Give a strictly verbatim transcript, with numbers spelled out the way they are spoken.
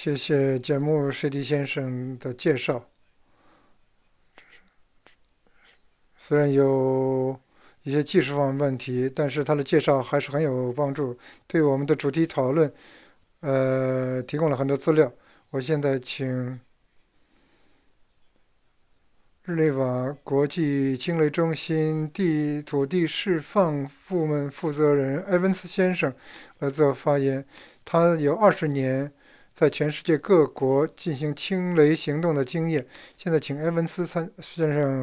谢谢节目水滴先生的介绍。虽然有一些技术方面问题，但是他的介绍还是很有帮助，对我们的主题讨论呃提供了很多资料。我现在请日内瓦国际鲸类中心地土地释放部门负责人埃文斯先生来做发言。他有二十年在全世界各国进行清雷行动的经验。现在请埃文斯参先生